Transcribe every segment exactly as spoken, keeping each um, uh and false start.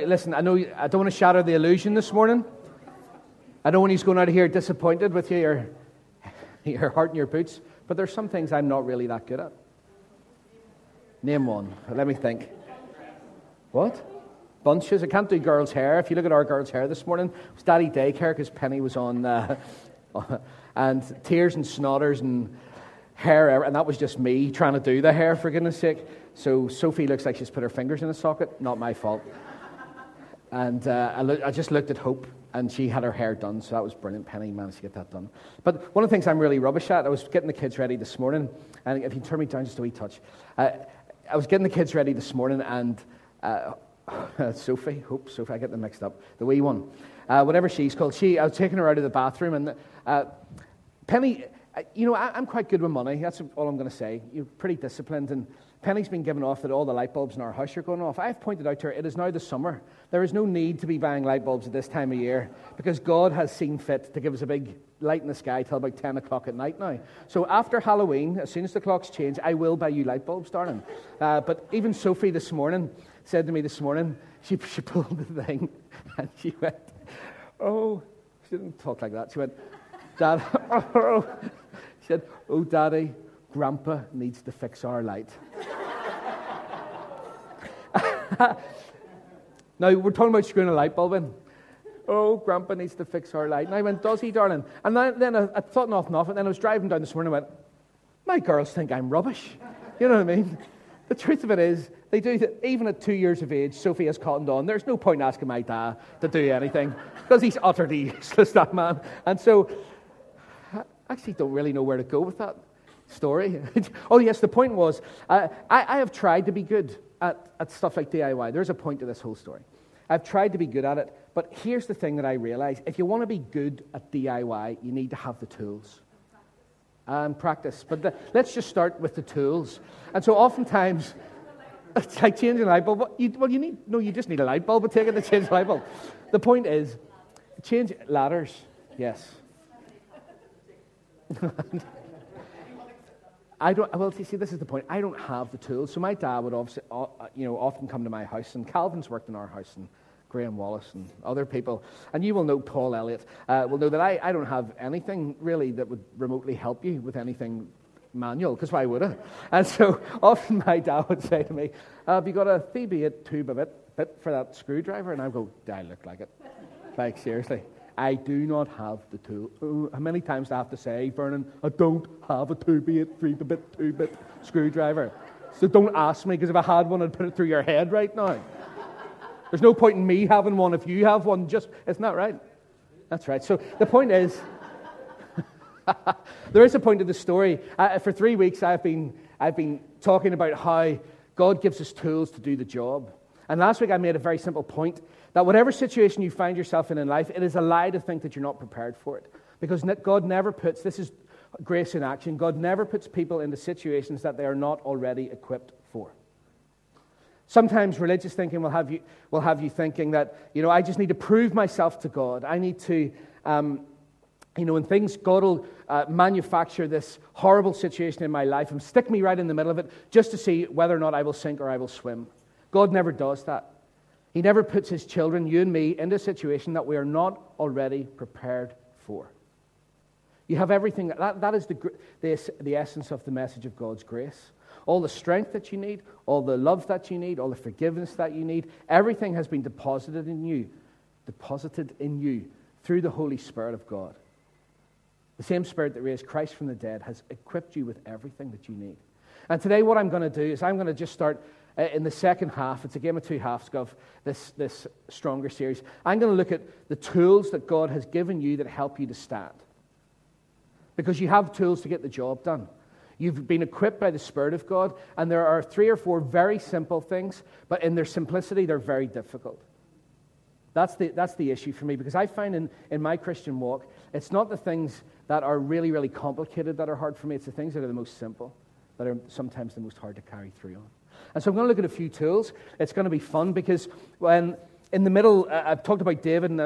listen, I know I don't want to shatter the illusion this morning. I don't want you going out of here disappointed with you, your, your heart in your boots. But there's some things I'm not really that good at. Name one. Let me think. What? Bunches. I can't do girls' hair. If you look at our girls' hair this morning, it was daddy daycare because Penny was on, uh, and tears and snotters and hair, and that was just me trying to do the hair, for goodness sake. So Sophie looks like she's put her fingers in a socket. Not my fault. And uh, I, lo- I just looked at Hope, and she had her hair done, so that was brilliant. Penny managed to get that done. But one of the things I'm really rubbish at, I was getting the kids ready this morning, and if you turn me down just a wee touch, uh, I was getting the kids ready this morning, and uh, Sophie, Hope, Sophie, I get them mixed up, the wee one, uh, whatever she's called, she, I was taking her out of the bathroom, and uh, Penny, uh, you know, I, I'm quite good with money, that's all I'm going to say. You're pretty disciplined, and Penny's been given off that all the light bulbs in our house are going off. I've pointed out to her, it is now the summer. There is no need to be buying light bulbs at this time of year because God has seen fit to give us a big light in the sky till about ten o'clock at night now. So after Halloween, as soon as the clocks change, I will buy you light bulbs, darling. Uh, but even Sophie this morning said to me this morning, she, she pulled the thing and she went, oh, she didn't talk like that. She went, Dad, oh, she said, oh, Daddy, Grandpa needs to fix our light. Now, we're talking about screwing a light bulb in. Oh, Grandpa needs to fix our light. And I went, does he, darling? And then, then I, I thought nothing of it. Then I was driving down this morning and I went, my girls think I'm rubbish. You know what I mean? The truth of it is, they do that. Even at two years of age, Sophie has cottoned on. There's no point in asking my dad to do anything because he's utterly useless, that man. And so, I actually don't really know where to go with that story. Oh, yes, the point was, uh, I, I have tried to be good at, at stuff like D I Y. There's a point to this whole story. I've tried to be good at it, but here's the thing that I realize. If you want to be good at D I Y, you need to have the tools and practice. But the, let's just start with the tools. And so oftentimes, it's like changing a light bulb. Well, you, well, you need, no, you just need a light bulb, but take it to change a light bulb. The point is, change ladders, yes. I don't. Well, you see, this is the point. I don't have the tools. So my dad would obviously, uh, you know, often come to my house, and Calvin's worked in our house, and Graham Wallace and other people, and you will know Paul Elliott uh, will know that I, I don't have anything really that would remotely help you with anything manual, because why would I? And so often my dad would say to me, uh, "Have you got a Phoebe eight tube of it bit for that screwdriver?" And I go, "Do I look like it?" Like seriously. I do not have the tool. Oh, how many times do I have to say, Vernon, I don't have a two-bit, three-bit, two-bit screwdriver. So don't ask me, because if I had one, I'd put it through your head right now. There's no point in me having one if you have one. Just, isn't that right? That's right. So the point is, there is a point to the story. Uh, for three weeks, I've been I've been talking about how God gives us tools to do the job. And last week, I made a very simple point, that whatever situation you find yourself in in life, it is a lie to think that you're not prepared for it. Because God never puts, this is grace in action, God never puts people into situations that they are not already equipped for. Sometimes religious thinking will have you will have you thinking that, you know, I just need to prove myself to God. I need to, um, you know, and things, God will uh, manufacture this horrible situation in my life and stick me right in the middle of it just to see whether or not I will sink or I will swim. God never does that. He never puts his children, you and me, into a situation that we are not already prepared for. You have everything. That, that is the, the, the essence of the message of God's grace. All the strength that you need, all the love that you need, all the forgiveness that you need, everything has been deposited in you, deposited in you through the Holy Spirit of God. The same Spirit that raised Christ from the dead has equipped you with everything that you need. And today what I'm going to do is I'm going to just start in the second half. It's a game of two halves of this, this Stronger series. I'm going to look at the tools that God has given you that help you to stand. Because you have tools to get the job done. You've been equipped by the Spirit of God, and there are three or four very simple things, but in their simplicity, they're very difficult. That's the, that's the issue for me, because I find in, in my Christian walk, it's not the things that are really, really complicated that are hard for me. It's the things that are the most simple that are sometimes the most hard to carry through on. And so I'm going to look at a few tools. It's going to be fun because when in the middle, uh, I've talked about David and I've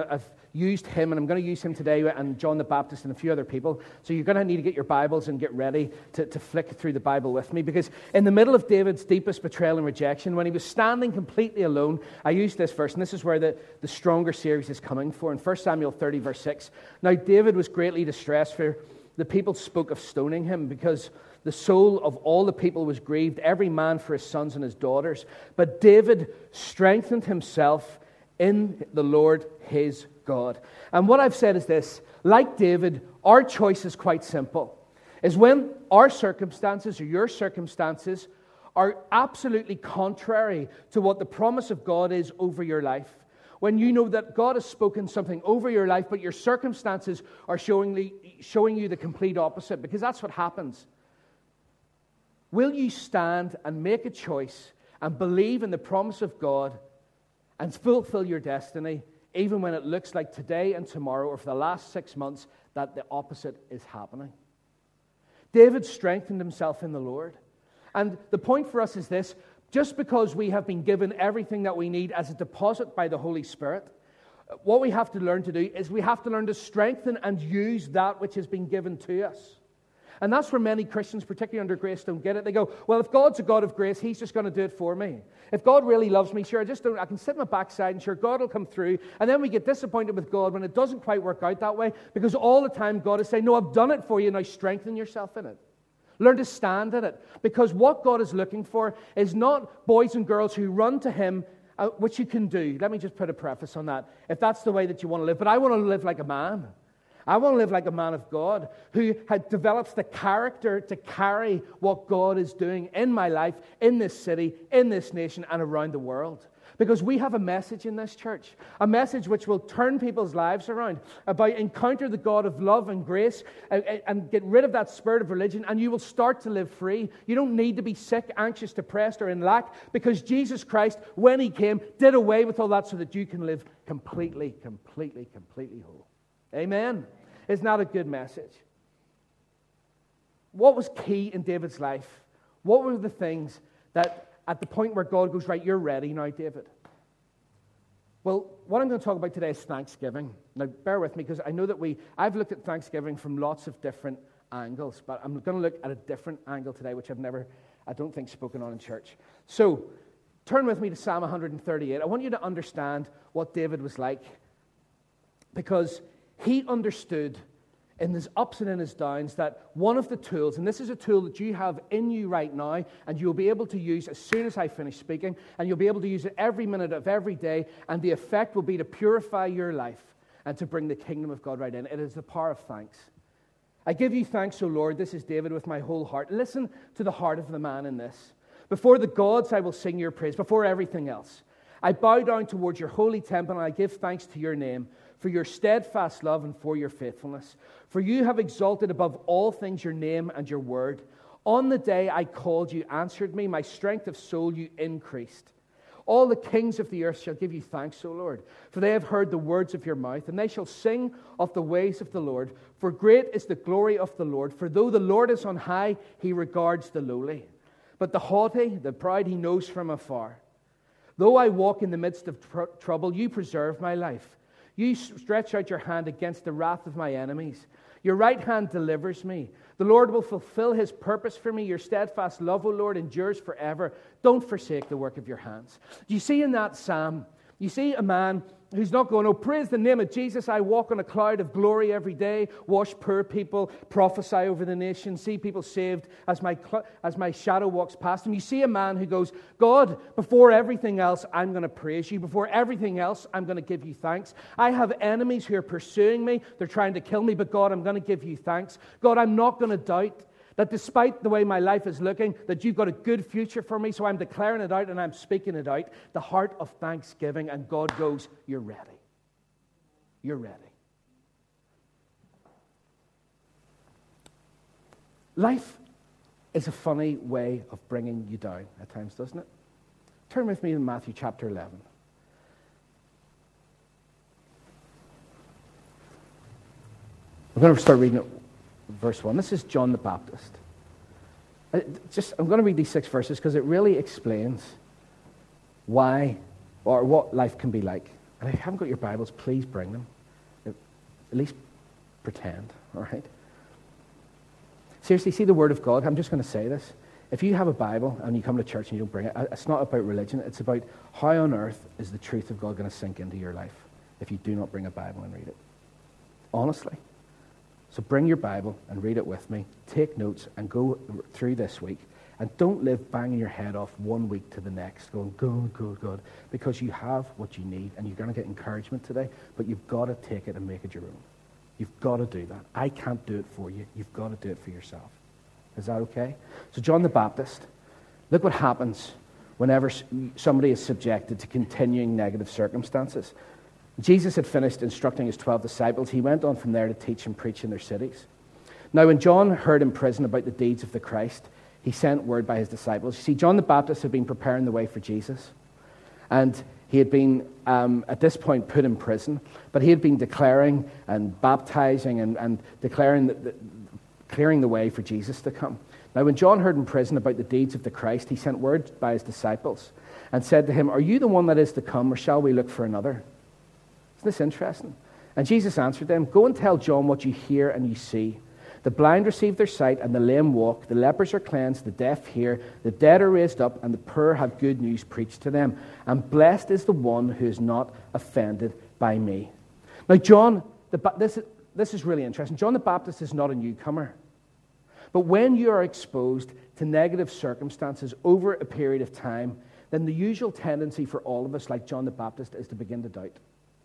used him, and I'm going to use him today, and John the Baptist and a few other people. So you're going to need to get your Bibles and get ready to, to flick through the Bible with me, because in the middle of David's deepest betrayal and rejection, when he was standing completely alone, I used this verse, and this is where the, the stronger series is coming for. In First Samuel thirty, verse six, now David was greatly distressed, for the people spoke of stoning him, because the soul of all the people was grieved, every man for his sons and his daughters. But David strengthened himself in the Lord his God. And what I've said is this: like David, our choice is quite simple. Is when our circumstances or your circumstances are absolutely contrary to what the promise of God is over your life. When you know that God has spoken something over your life, but your circumstances are showing, showing you the complete opposite, because that's what happens. Will you stand and make a choice and believe in the promise of God and fulfill your destiny, even when it looks like today and tomorrow, or for the last six months, that the opposite is happening? David strengthened himself in the Lord. And the point for us is this: just because we have been given everything that we need as a deposit by the Holy Spirit, what we have to learn to do is we have to learn to strengthen and use that which has been given to us. And that's where many Christians, particularly under grace, don't get it. They go, well, if God's a God of grace, he's just going to do it for me. If God really loves me, sure, I just don't, I can sit on my backside and sure, God will come through. And then we get disappointed with God when it doesn't quite work out that way, because all the time God is saying, no, I've done it for you, now strengthen yourself in it. Learn to stand in it. Because what God is looking for is not boys and girls who run to him, uh, which you can do. Let me just put a preface on that, if that's the way that you want to live. But I want to live like a man. I want to live like a man of God who had develops the character to carry what God is doing in my life, in this city, in this nation, and around the world. Because we have a message in this church, a message which will turn people's lives around, about encounter the God of love and grace and, and get rid of that spirit of religion, and you will start to live free. You don't need to be sick, anxious, depressed, or in lack, because Jesus Christ, when he came, did away with all that so that you can live completely, completely, completely whole. Amen. Isn't that a good message? What was key in David's life? What were the things that at the point where God goes, right, you're ready now, David? Well, what I'm going to talk about today is Thanksgiving. Now, bear with me, because I know that we, I've looked at Thanksgiving from lots of different angles, but I'm going to look at a different angle today, which I've never, I don't think, spoken on in church. So, turn with me to Psalm one thirty-eight. I want you to understand what David was like, because he understood in his ups and in his downs that one of the tools, and this is a tool that you have in you right now, and you'll be able to use as soon as I finish speaking, and you'll be able to use it every minute of every day, and the effect will be to purify your life and to bring the kingdom of God right in. It is the power of thanks. I give you thanks, O Lord. This is David with my whole heart. Listen to the heart of the man in this. Before the gods I will sing your praise, before everything else. I bow down towards your holy temple, and I give thanks to your name, for your steadfast love and for your faithfulness. For you have exalted above all things your name and your word. On the day I called, you answered me. My strength of soul you increased. All the kings of the earth shall give you thanks, O Lord, for they have heard the words of your mouth, and they shall sing of the ways of the Lord. For great is the glory of the Lord. For though the Lord is on high, he regards the lowly. But the haughty, the proud, he knows from afar. Though I walk in the midst of tr- trouble, you preserve my life. You stretch out your hand against the wrath of my enemies. Your right hand delivers me. The Lord will fulfill his purpose for me. Your steadfast love, O Lord, endures forever. Don't forsake the work of your hands. Do you see in that psalm, you see a man who's not going, oh, praise the name of Jesus. I walk on a cloud of glory every day, wash poor people, prophesy over the nation, see people saved as my, cl- as my shadow walks past them. You see a man who goes, God, before everything else, I'm going to praise you. Before everything else, I'm going to give you thanks. I have enemies who are pursuing me. They're trying to kill me, but God, I'm going to give you thanks. God, I'm not going to doubt that despite the way my life is looking, that you've got a good future for me, so I'm declaring it out and I'm speaking it out. The heart of thanksgiving, and God goes, you're ready. You're ready. Life is a funny way of bringing you down at times, doesn't it? Turn with me to Matthew chapter eleven. We're going to start reading it. Verse one. This is John the Baptist. I just, I'm going to read these six verses because it really explains why or what life can be like. And if you haven't got your Bibles, please bring them. At least pretend, all right? Seriously, see the Word of God. I'm just going to say this. If you have a Bible and you come to church and you don't bring it, it's not about religion. It's about how on earth is the truth of God going to sink into your life if you do not bring a Bible and read it. Honestly. So bring your Bible and read it with me. Take notes and go through this week. And don't live banging your head off one week to the next, going, God, God, God, because you have what you need, and you're going to get encouragement today, but you've got to take it and make it your own. You've got to do that. I can't do it for you. You've got to do it for yourself. Is that okay? So John the Baptist, look what happens whenever somebody is subjected to continuing negative circumstances. Jesus had finished instructing his twelve disciples. He went on from there to teach and preach in their cities. Now, when John heard in prison about the deeds of the Christ, he sent word by his disciples. You see, John the Baptist had been preparing the way for Jesus. And he had been, um, at this point, put in prison. But he had been declaring and baptizing and, and declaring, the, the, clearing the way for Jesus to come. Now, when John heard in prison about the deeds of the Christ, he sent word by his disciples and said to him, are you the one that is to come, or shall we look for another? Isn't this interesting? And Jesus answered them, go and tell John what you hear and you see. The blind receive their sight, and the lame walk. The lepers are cleansed, the deaf hear, the dead are raised up, and the poor have good news preached to them. And blessed is the one who is not offended by me. Now, John, the, this, this is really interesting. John the Baptist is not a newcomer. But when you are exposed to negative circumstances over a period of time, then the usual tendency for all of us, like John the Baptist, is to begin to doubt.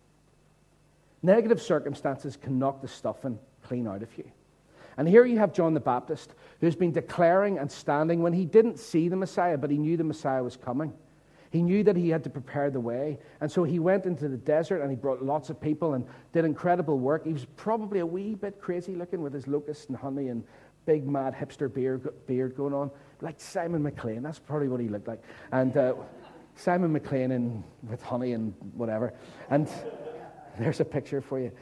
Negative circumstances can knock the stuffing clean out of you. And here you have John the Baptist, who's been declaring and standing when he didn't see the Messiah, but he knew the Messiah was coming. He knew that he had to prepare the way. And so he went into the desert and he brought lots of people and did incredible work. He was probably a wee bit crazy looking with his locusts and honey and big mad hipster beard, beard going on. Like Simon McLean, that's probably what he looked like. And uh, Simon McLean in, with honey and whatever. And there's a picture for you.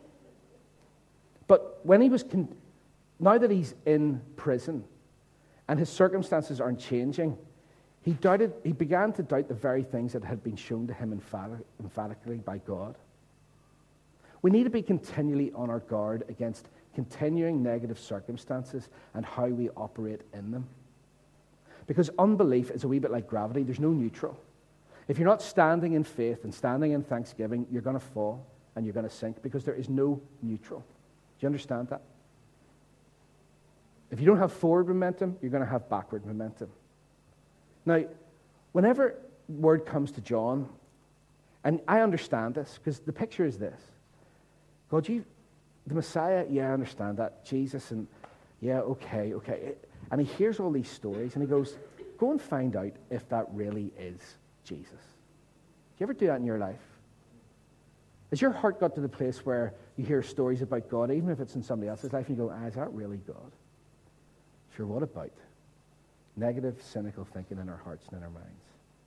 But when he was... Con- Now that he's in prison and his circumstances aren't changing, he doubted. He began to doubt the very things that had been shown to him emphatically by God. We need to be continually on our guard against continuing negative circumstances and how we operate in them. Because unbelief is a wee bit like gravity. There's no neutral. If you're not standing in faith and standing in thanksgiving, you're going to fall and you're going to sink because there is no neutral. Do you understand that? If you don't have forward momentum, you're going to have backward momentum. Now, whenever word comes to John, and I understand this, because the picture is this. God, you, the Messiah, yeah, I understand that. Jesus, and yeah, okay, okay. And he hears all these stories, and he goes, go and find out if that really is Jesus. Do you ever do that in your life? Has your heart got to the place where you hear stories about God, even if it's in somebody else's life, and you go, ah, is that really God? Sure, what about negative, cynical thinking in our hearts and in our minds?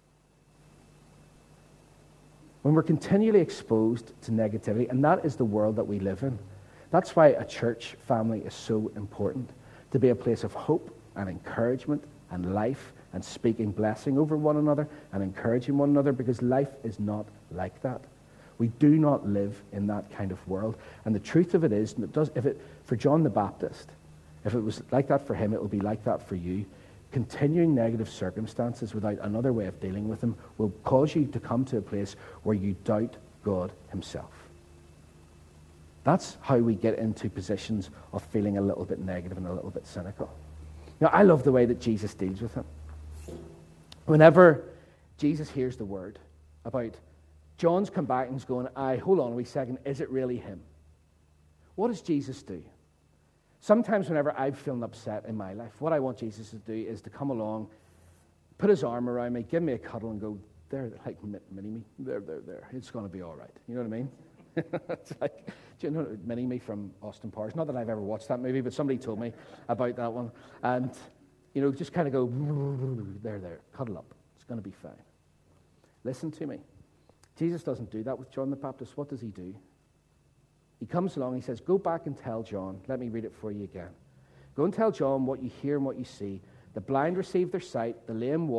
When we're continually exposed to negativity, and that is the world that we live in, that's why a church family is so important, to be a place of hope and encouragement and life and speaking blessing over one another and encouraging one another, because life is not like that. We do not live in that kind of world. And the truth of it is, and it does, if it for John the Baptist, if it was like that for him, it will be like that for you. Continuing negative circumstances without another way of dealing with them will cause you to come to a place where you doubt God himself. That's how we get into positions of feeling a little bit negative and a little bit cynical. Now, I love the way that Jesus deals with him. Whenever Jesus hears the word about John's come back and he's going, aye, hold on a wee second, is it really him? What does Jesus do? Sometimes whenever I'm feeling upset in my life, what I want Jesus to do is to come along, put his arm around me, give me a cuddle and go, there, like mini-me, there, there, there. It's going to be all right. You know what I mean? It's like, do you know Mini-Me from Austin Powers? Not that I've ever watched that movie, but somebody told me about that one. And, you know, just kind of go, there, there, cuddle up. It's going to be fine. Listen to me. Jesus doesn't do that with John the Baptist. What does he do? He comes along, he says, go back and tell John. Let me read it for you again. Go and tell John what you hear and what you see. The blind receive their sight, the lame walk,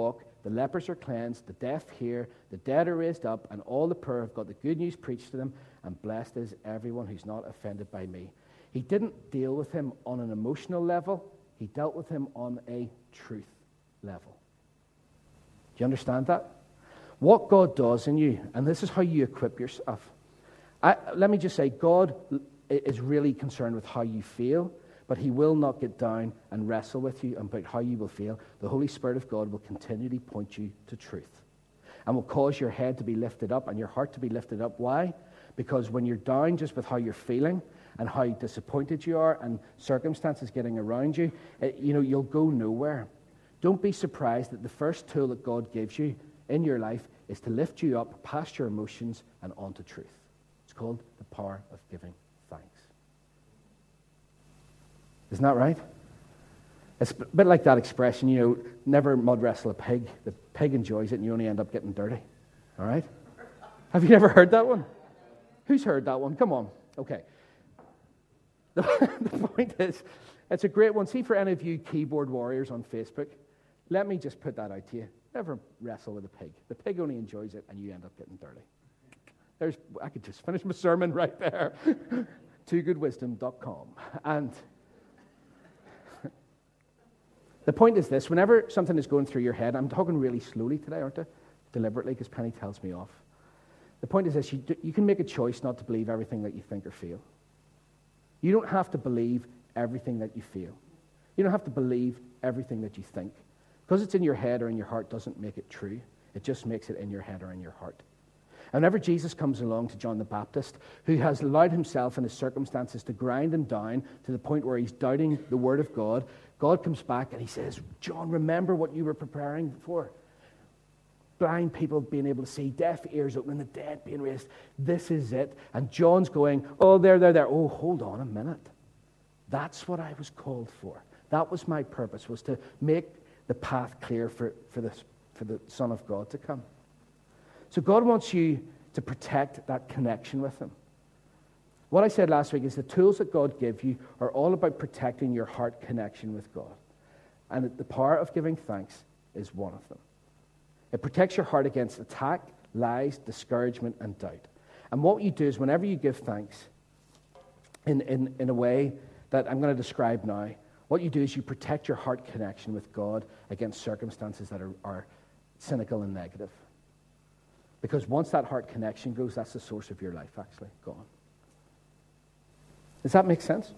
the lepers are cleansed, the deaf hear, the dead are raised up, and all the poor have got the good news preached to them, and blessed is everyone who's not offended by me. He didn't deal with him on an emotional level. He dealt with him on a truth level. Do you understand that? What God does in you, and this is how you equip yourself. I, let me just say, God is really concerned with how you feel, but he will not get down and wrestle with you about how you will feel. The Holy Spirit of God will continually point you to truth and will cause your head to be lifted up and your heart to be lifted up. Why? Because when you're down just with how you're feeling and how disappointed you are and circumstances getting around you, it, you know, you'll go nowhere. Don't be surprised that the first tool that God gives you in your life is to lift you up past your emotions and onto truth. It's called the power of giving thanks. Isn't that right? It's a bit like that expression, you know, never mud wrestle a pig. The pig enjoys it and you only end up getting dirty. All right? Have you never heard that one? Who's heard that one? Come on. Okay. The, the point is, it's a great one. See, for any of you keyboard warriors on Facebook, let me just put that out to you. Never wrestle with a pig. The pig only enjoys it and you end up getting dirty. There's, I could just finish my sermon right there. too good wisdom dot com. And the point is this, whenever something is going through your head, I'm talking really slowly today, aren't I? Deliberately, because Penny tells me off. The point is this, you, do, you can make a choice not to believe everything that you think or feel. You don't have to believe everything that you feel. You don't have to believe everything that you think. Because it's in your head or in your heart doesn't make it true. It just makes it in your head or in your heart. And whenever Jesus comes along to John the Baptist, who has allowed himself and his circumstances to grind him down to the point where he's doubting the word of God, God comes back and he says, John, remember what you were preparing for. Blind people being able to see, deaf ears opening, the dead being raised. This is it. And John's going, oh, there, there, there. Oh, hold on a minute. That's what I was called for. That was my purpose, was to make the path clear for, for, this, for the Son of God to come. So God wants you to protect that connection with him. What I said last week is the tools that God gives you are all about protecting your heart connection with God. And the power of giving thanks is one of them. It protects your heart against attack, lies, discouragement, and doubt. And what you do is whenever you give thanks in, in, in a way that I'm going to describe now, what you do is you protect your heart connection with God against circumstances that are, are cynical and negative. Because once that heart connection goes, that's the source of your life actually gone. Does that make sense?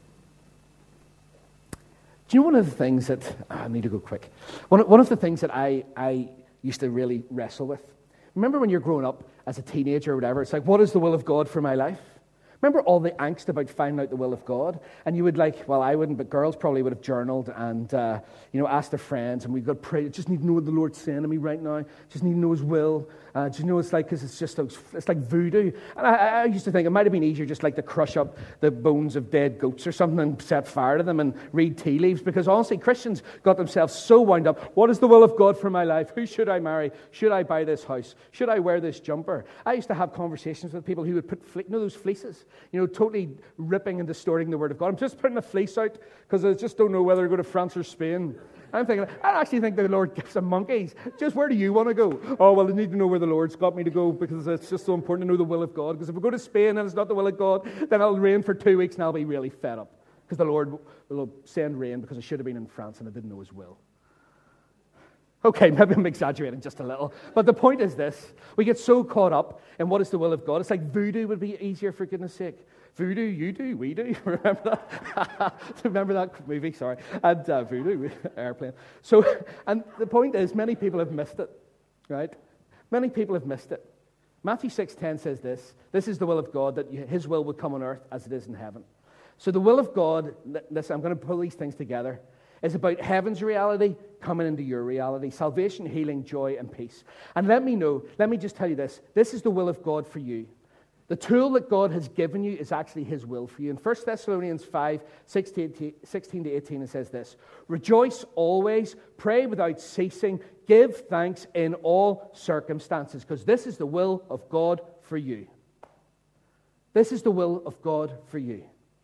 Do you know one of the things that, oh, I need to go quick. One, one of the things that I, I used to really wrestle with. Remember when you're growing up as a teenager or whatever, it's like, what is the will of God for my life? Remember all the angst about finding out the will of God? And you would like, well, I wouldn't, but girls probably would have journaled and, uh, you know, asked their friends, and we've got to pray, just need to know what the Lord's saying to me right now. Just need to know his will. Uh, do you know, it's like, because it's just, it's like voodoo. And I, I used to think it might have been easier just like to crush up the bones of dead goats or something and set fire to them and read tea leaves. Because honestly, Christians got themselves so wound up. What is the will of God for my life? Who should I marry? Should I buy this house? Should I wear this jumper? I used to have conversations with people who would put, fle- you know those fleeces? You know, totally ripping and distorting the word of God. I'm just putting a fleece out because I just don't know whether to go to France or Spain. I'm thinking, I actually think the Lord gives them monkeys. Just where do you want to go? Oh, well, I need to know where the Lord's got me to go because it's just so important to know the will of God. Because if we go to Spain and it's not the will of God, then it'll rain for two weeks and I'll be really fed up. Because the Lord will send rain because I should have been in France and I didn't know his will. Okay, maybe I'm exaggerating just a little. But the point is this. We get so caught up in what is the will of God. It's like voodoo would be easier, for goodness sake. Voodoo, you do, we do. Remember that? Remember that movie? Sorry. And uh, Voodoo, Airplane. So, and the point is, many people have missed it, right? Many people have missed it. Matthew six ten says this. This is the will of God, that his will would come on earth as it is in heaven. So the will of God, listen, I'm going to pull these things together, is about heaven's reality coming into your reality. Salvation, healing, joy, and peace. And let me know, let me just tell you this. This is the will of God for you. The tool that God has given you is actually his will for you. In First Thessalonians five, sixteen to eighteen, it says this. Rejoice always, pray without ceasing, give thanks in all circumstances, because this is the will of God for you. This is the will of God for you.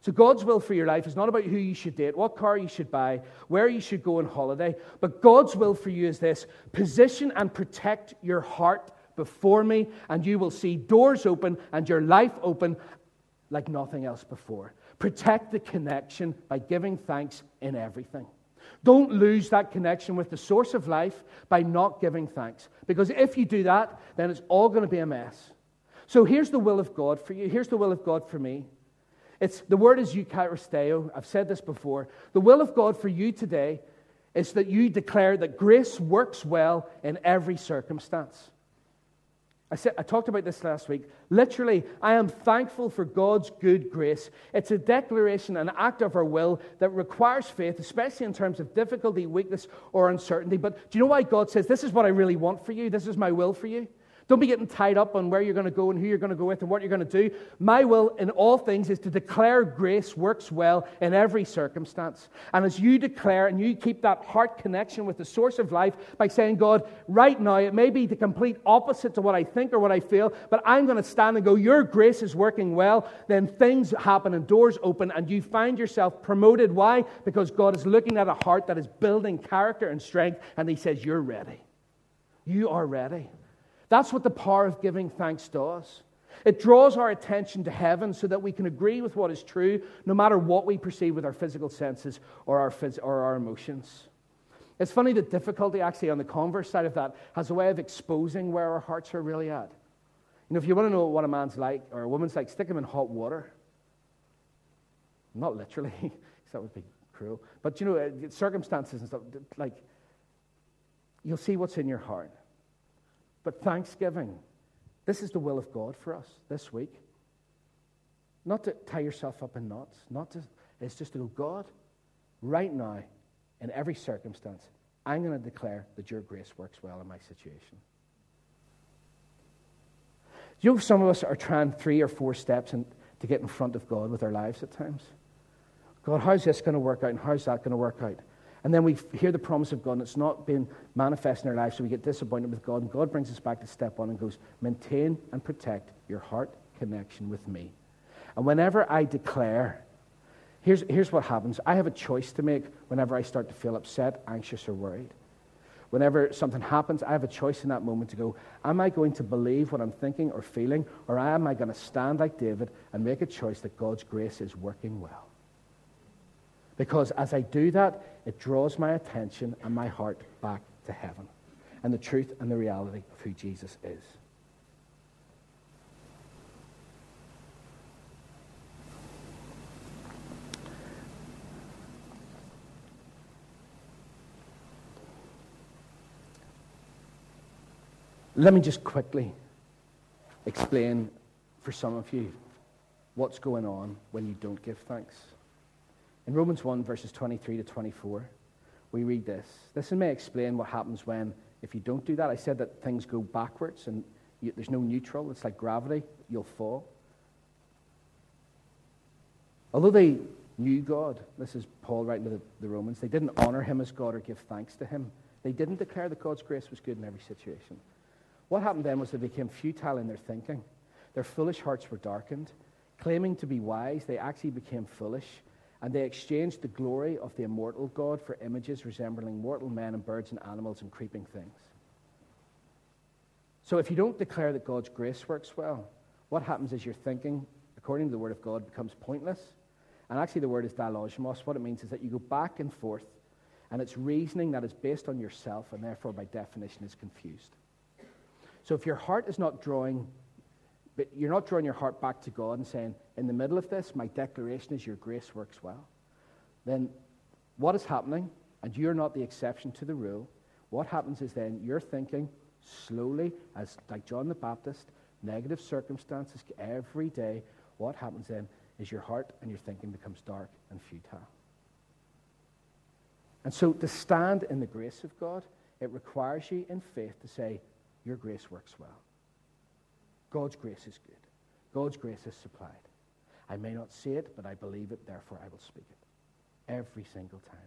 So God's will for your life is not about who you should date, what car you should buy, where you should go on holiday. But God's will for you is this: position and protect your heart before me, and you will see doors open and your life open like nothing else before. Protect the connection by giving thanks in everything. Don't lose that connection with the source of life by not giving thanks. Because if you do that, then it's all going to be a mess. So here's the will of God for you. Here's the will of God for me. It's, the word is eucharisteo. I've said this before. The will of God for you today is that you declare that grace works well in every circumstance. I said, I talked about this last week. Literally, I am thankful for God's good grace. It's a declaration, an act of our will that requires faith, especially in terms of difficulty, weakness, or uncertainty. But do you know why God says, this is what I really want for you? This is my will for you? Don't be getting tied up on where you're going to go and who you're going to go with and what you're going to do. My will in all things is to declare grace works well in every circumstance. And as you declare and you keep that heart connection with the source of life by saying, God, right now, it may be the complete opposite to what I think or what I feel, but I'm going to stand and go, your grace is working well, then things happen and doors open and you find yourself promoted. Why? Because God is looking at a heart that is building character and strength, and He says, you're ready. You are ready. That's what the power of giving thanks does. It draws our attention to heaven so that we can agree with what is true, no matter what we perceive with our physical senses or our, phys- or our emotions. It's funny that difficulty, actually, on the converse side of that, has a way of exposing where our hearts are really at. You know, if you want to know what a man's like or a woman's like, stick him in hot water. Not literally, because that would be cruel. But, you know, circumstances and stuff, like, you'll see what's in your heart. But Thanksgiving, this is the will of God for us this week. Not to tie yourself up in knots. Not to, it's just to go, God, right now, in every circumstance, I'm going to declare that your grace works well in my situation. You know, some of us are trying three or four steps in, to get in front of God with our lives at times. God, how's this going to work out and how's that going to work out? And then we hear the promise of God, and it's not been manifest in our lives, so we get disappointed with God. And God brings us back to step one and goes, maintain and protect your heart connection with me. And whenever I declare, here's, here's what happens. I have a choice to make whenever I start to feel upset, anxious, or worried. Whenever something happens, I have a choice in that moment to go, am I going to believe what I'm thinking or feeling, or am I going to stand like David and make a choice that God's grace is working well? Because as I do that, it draws my attention and my heart back to heaven and the truth and the reality of who Jesus is. Let me just quickly explain for some of you what's going on when you don't give thanks. In Romans one, verses twenty-three to twenty-four, we read this. This may explain what happens when, if you don't do that. I said that things go backwards and you, there's no neutral. It's like gravity. You'll fall. Although they knew God, this is Paul writing to the, the Romans, they didn't honor him as God or give thanks to him. They didn't declare that God's grace was good in every situation. What happened then was they became futile in their thinking. Their foolish hearts were darkened. Claiming to be wise, they actually became foolish. And they exchanged the glory of the immortal God for images resembling mortal men and birds and animals and creeping things. So if you don't declare that God's grace works well, what happens is your thinking, according to the Word of God, becomes pointless. And actually the word is dialogimos. What it means is that you go back and forth, and it's reasoning that is based on yourself, and therefore by definition is confused. So if your heart is not drawing, but you're not drawing your heart back to God and saying, in the middle of this, my declaration is your grace works well, then what is happening, and you're not the exception to the rule, what happens is then you're thinking slowly, as like John the Baptist, negative circumstances every day. What happens then is your heart and your thinking becomes dark and futile. And so to stand in the grace of God, it requires you in faith to say, your grace works well. God's grace is good. God's grace is supplied. I may not see it, but I believe it, therefore I will speak it. Every single time.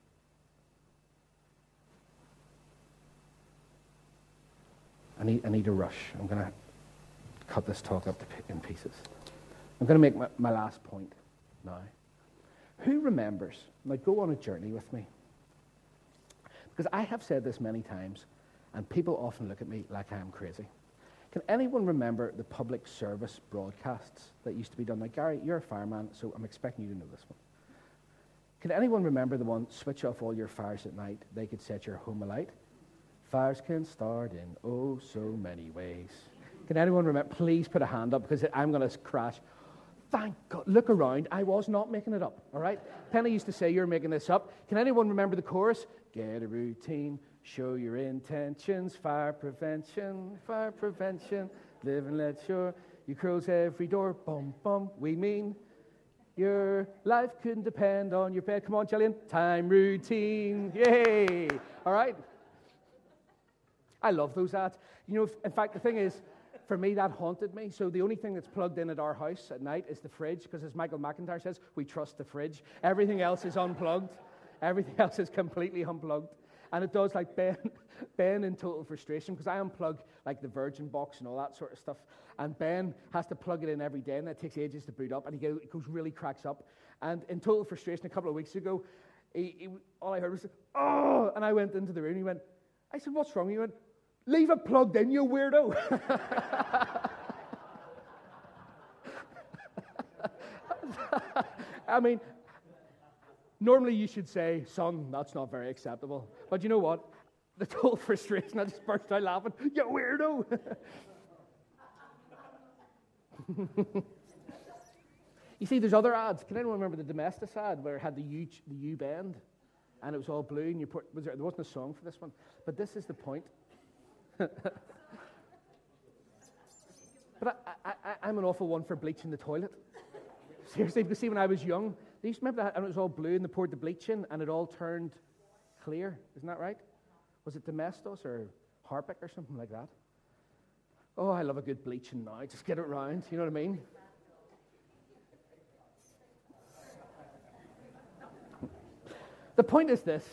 I need, I need a rush. I'm going to cut this talk up in pieces. I'm going to make my, my last point. now. Who remembers? Now go on a journey with me. Because I have said this many times, and people often look at me like I'm crazy. Can anyone remember the public service broadcasts that used to be done? Now, Gary, you're a fireman, so I'm expecting you to know this one. Can anyone remember the one, switch off all your fires at night, they could set your home alight? Fires can start in oh so many ways. Can anyone remember? Please put a hand up, because I'm going to crash. Thank God. Look around. I was not making it up, all right? Penny used to say, you're making this up. Can anyone remember the chorus? Get a routine, show your intentions, fire prevention, fire prevention, live and let your, you close every door, bum, bum. We mean your life couldn't depend on your bed. Come on, Gillian. Time routine. Yay. All right? I love those ads. You know, in fact, the thing is, for me, that haunted me. So the only thing that's plugged in at our house at night is the fridge, because as Michael McIntyre says, we trust the fridge. Everything else is unplugged. Everything else is completely unplugged. And it does, like Ben, Ben in total frustration, because I unplug like the Virgin box and all that sort of stuff. And Ben has to plug it in every day, and it takes ages to boot up, and he goes, it goes really cracks up. And in total frustration, a couple of weeks ago, he, he, all I heard was, oh, and I went into the room, and he went, I said, what's wrong? He went, leave it plugged in, you weirdo. I mean, normally you should say, son, that's not very acceptable. But you know what? The total frustration, I just burst out laughing. You weirdo. You see, there's other ads. Can anyone remember the Domestos ad where it had the U, the U bend? And it was all blue, and you put, was there, there wasn't a song for this one. But this is the point. But I, I, I'm an awful one for bleaching the toilet. Seriously, because see, when I was young, they used to remember that, and it was all blue, and they poured the bleach in, and it all turned clear. Isn't that right? Was it Domestos or Harpic or something like that? Oh, I love a good bleaching now. Just get it round. You know what I mean? The point is this.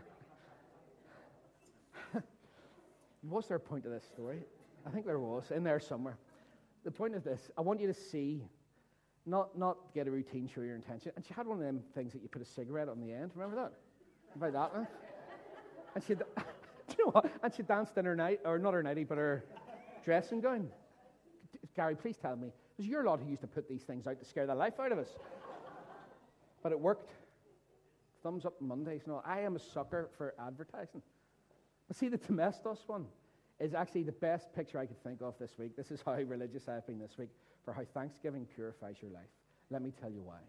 Was there a point to this story? I think there was, in there somewhere. The point is this. I want you to see, not, not get a routine, show your intention. And she had one of them things that you put a cigarette on the end. Remember that? About that one? And she, do you know what? And she danced in her night, or not her nightie, but her dressing gown. Gary, please tell me. It was your lot who used to put these things out to scare the life out of us. But it worked. Thumbs up Mondays. No, I am a sucker for advertising. But see, the Domestos one is actually the best picture I could think of this week. This is how religious I've been this week, for how Thanksgiving purifies your life. Let me tell you why.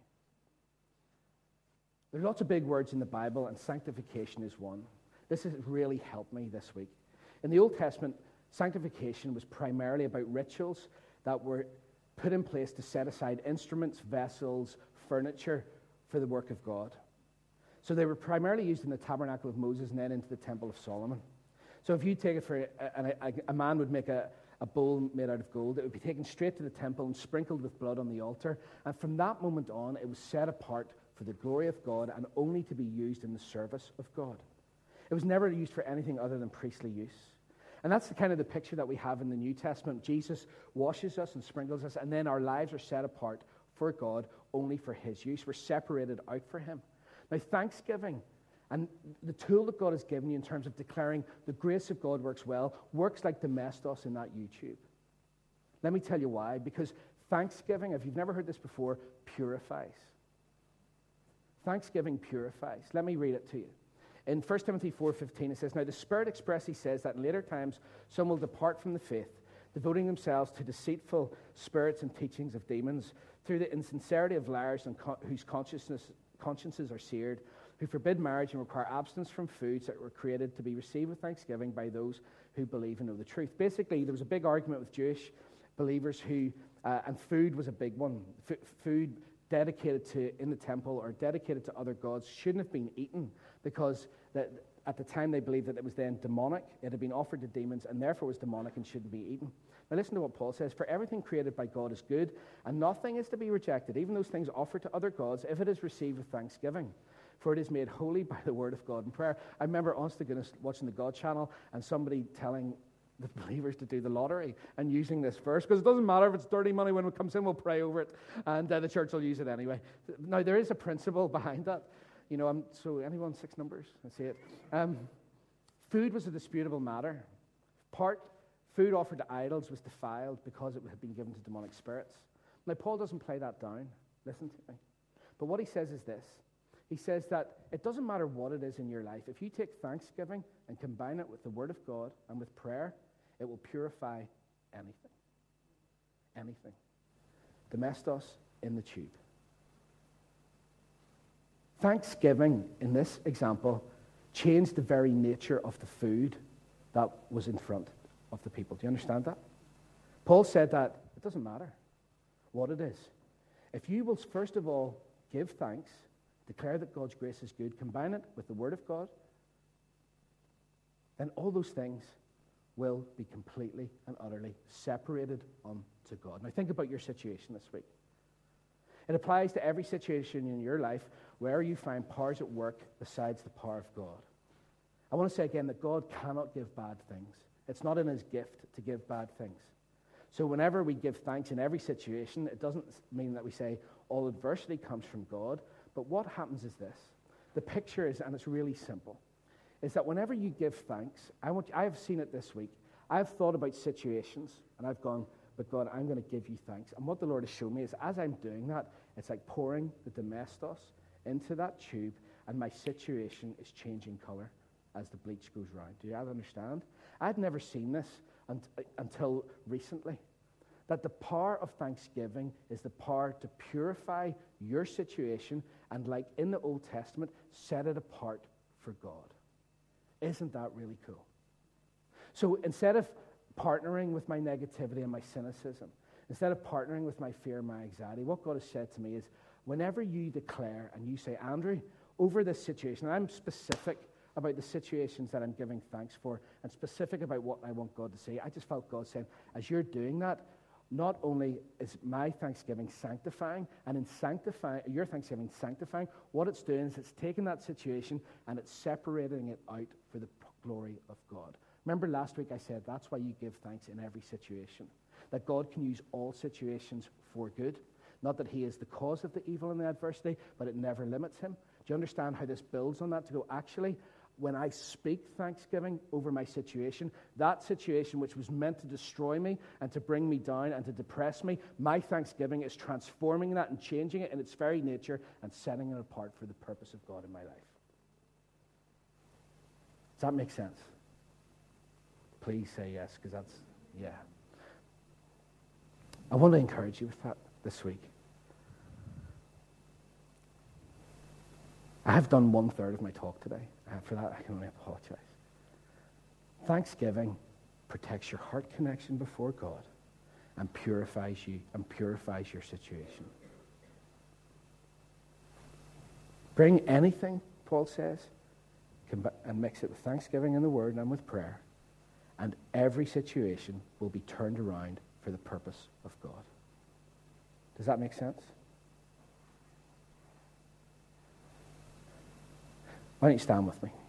There's lots of big words in the Bible, and sanctification is one. This has really helped me this week. In the Old Testament, sanctification was primarily about rituals that were put in place to set aside instruments, vessels, furniture for the work of God. So they were primarily used in the tabernacle of Moses and then into the temple of Solomon. So if you take it for, a, a, a man would make a, a bowl made out of gold, it would be taken straight to the temple and sprinkled with blood on the altar. And from that moment on, it was set apart for the glory of God and only to be used in the service of God. It was never used for anything other than priestly use. And that's the kind of the picture that we have in the New Testament. Jesus washes us and sprinkles us, and then our lives are set apart for God only for his use. We're separated out for him. Now, Thanksgiving and the tool that God has given you in terms of declaring the grace of God works well, works like Domestos in that YouTube. Let me tell you why. Because Thanksgiving, if you've never heard this before, purifies. Thanksgiving purifies. Let me read it to you. In First Timothy four fifteen, it says, now the Spirit expressly says that in later times some will depart from the faith, devoting themselves to deceitful spirits and teachings of demons, through the insincerity of liars and co- whose consciousness consciences are seared, who forbid marriage and require abstinence from foods that were created to be received with thanksgiving by those who believe and know the truth. Basically, there was a big argument with Jewish believers who, uh, and food was a big one. F- food dedicated to in the temple or dedicated to other gods shouldn't have been eaten because that at the time they believed that it was then demonic. It had been offered to demons and therefore was demonic and shouldn't be eaten. Now listen to what Paul says. For everything created by God is good, and nothing is to be rejected, even those things offered to other gods, if it is received with thanksgiving. For it is made holy by the word of God and prayer. I remember, honest to goodness, watching the God channel and somebody telling the believers to do the lottery and using this verse, because it doesn't matter if it's dirty money. When it comes in, we'll pray over it, and uh, the church will use it anyway. Now, there is a principle behind that. You know, um, so anyone, six numbers? I see it. Um, food was a disputable matter. Part food offered to idols was defiled because it had been given to demonic spirits. Now, Paul doesn't play that down. Listen to me. But what he says is this. He says that it doesn't matter what it is in your life. If you take thanksgiving and combine it with the Word of God and with prayer, it will purify anything. Anything. Domestos in the tube. Thanksgiving, in this example, changed the very nature of the food that was in front of the people. Do you understand that? Paul said that it doesn't matter what it is. If you will, first of all, give thanks, declare that God's grace is good, combine it with the Word of God, then all those things will be completely and utterly separated unto God. Now think about your situation this week. It applies to every situation in your life where you find powers at work besides the power of God. I want to say again that God cannot give bad things. It's not in his gift to give bad things. So whenever we give thanks in every situation, it doesn't mean that we say all adversity comes from God. But what happens is this. The picture is, and it's really simple, is that whenever you give thanks, I want, I have seen it this week. I've thought about situations, and I've gone, but God, I'm going to give you thanks. And what the Lord has shown me is as I'm doing that, it's like pouring the domestos into that tube, and my situation is changing color as the bleach goes round. Do you understand? I'd never seen this until recently. That the power of thanksgiving is the power to purify your situation and, like in the Old Testament, set it apart for God. Isn't that really cool? So instead of partnering with my negativity and my cynicism, instead of partnering with my fear and my anxiety, what God has said to me is, whenever you declare and you say, Andrew, over this situation, and I'm specific about the situations that I'm giving thanks for and specific about what I want God to say, I just felt God saying, as you're doing that, not only is my thanksgiving sanctifying, and in sanctifying, your thanksgiving sanctifying, what it's doing is it's taking that situation and it's separating it out for the glory of God. Remember last week I said that's why you give thanks in every situation. That God can use all situations for good. Not that he is the cause of the evil and the adversity, but it never limits him. Do you understand how this builds on that? To go, actually, when I speak thanksgiving over my situation, that situation which was meant to destroy me and to bring me down and to depress me, my thanksgiving is transforming that and changing it in its very nature and setting it apart for the purpose of God in my life. Does that make sense? Please say yes, because that's, yeah. I want to encourage you with that this week. I have done one third of my talk today. Uh, for that, I can only apologize. Thanksgiving protects your heart connection before God and purifies you and purifies your situation. Bring anything, Paul says, and mix it with thanksgiving in the Word and with prayer, and every situation will be turned around for the purpose of God. Does that make sense? Why don't you stand with me?